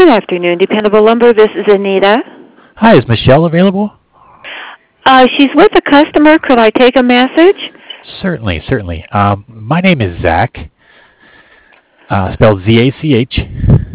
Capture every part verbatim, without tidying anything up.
Good afternoon, Dependable Lumber. This is Anita. Hi, is Michelle available? Uh, she's with a customer. Could I take a message? Certainly, certainly. Um, my name is Zach, uh, spelled Z A C H,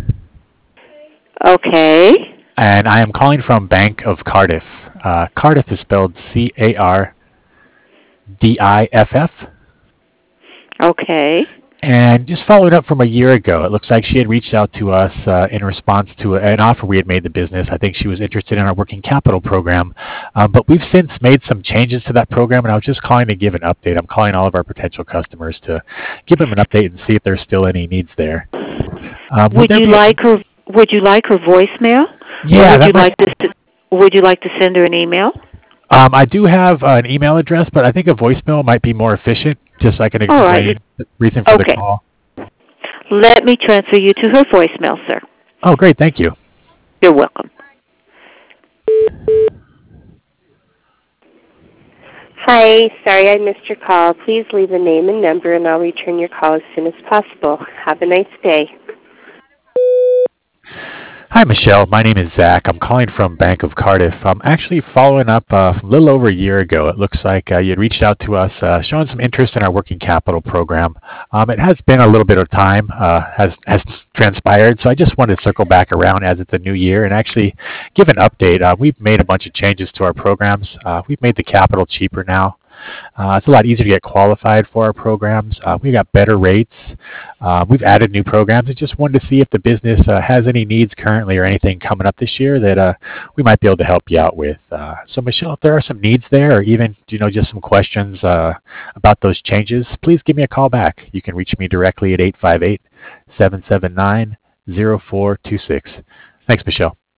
Okay. and I am calling from Bank of Cardiff. Uh, Cardiff is spelled C A R D I F F. Okay. And just following up from a year ago, it looks like she had reached out to us uh, in response to an offer we had made the business. I think she was interested in our working capital program, um, but we've since made some changes to that program, and I was just calling to give an update. I'm calling all of our potential customers to give them an update and see if there's still any needs there. Um, would Would there you be? A, like her? Would you like her voicemail, or yeah, would you that might. like to? s- Would you like to send her an email? Um, I do have uh, an email address, but I think a voicemail might be more efficient, just so I can All right. explain the reason for the Okay. call. Let me transfer you to her voicemail, sir. Oh, great, thank you. You're welcome. Hi, sorry I missed your call. Please leave a name and number and I'll return your call as soon as possible. Have a nice day. Hi, Michelle. My name is Zach. I'm calling from Bank of Cardiff. I'm actually following up uh, from a little over a year ago. It looks like uh, you had reached out to us uh, showing some interest in our working capital program. Um, it has been a little bit of time, uh, has, has transpired, so I just wanted to circle back around as it's a new year and actually give an update. Uh, we've made a bunch of changes to our programs. Uh, we've made the capital cheaper now. Uh, it's a lot easier to get qualified for our programs. Uh, we got better rates. Uh, we've added new programs. I just wanted to see if the business uh, has any needs currently or anything coming up this year that uh, we might be able to help you out with. Uh, so, Michelle, if there are some needs there, or even you know just some questions uh, about those changes, please give me a call back. You can reach me directly at eight five eight, seven seven nine, zero four two six. Thanks, Michelle.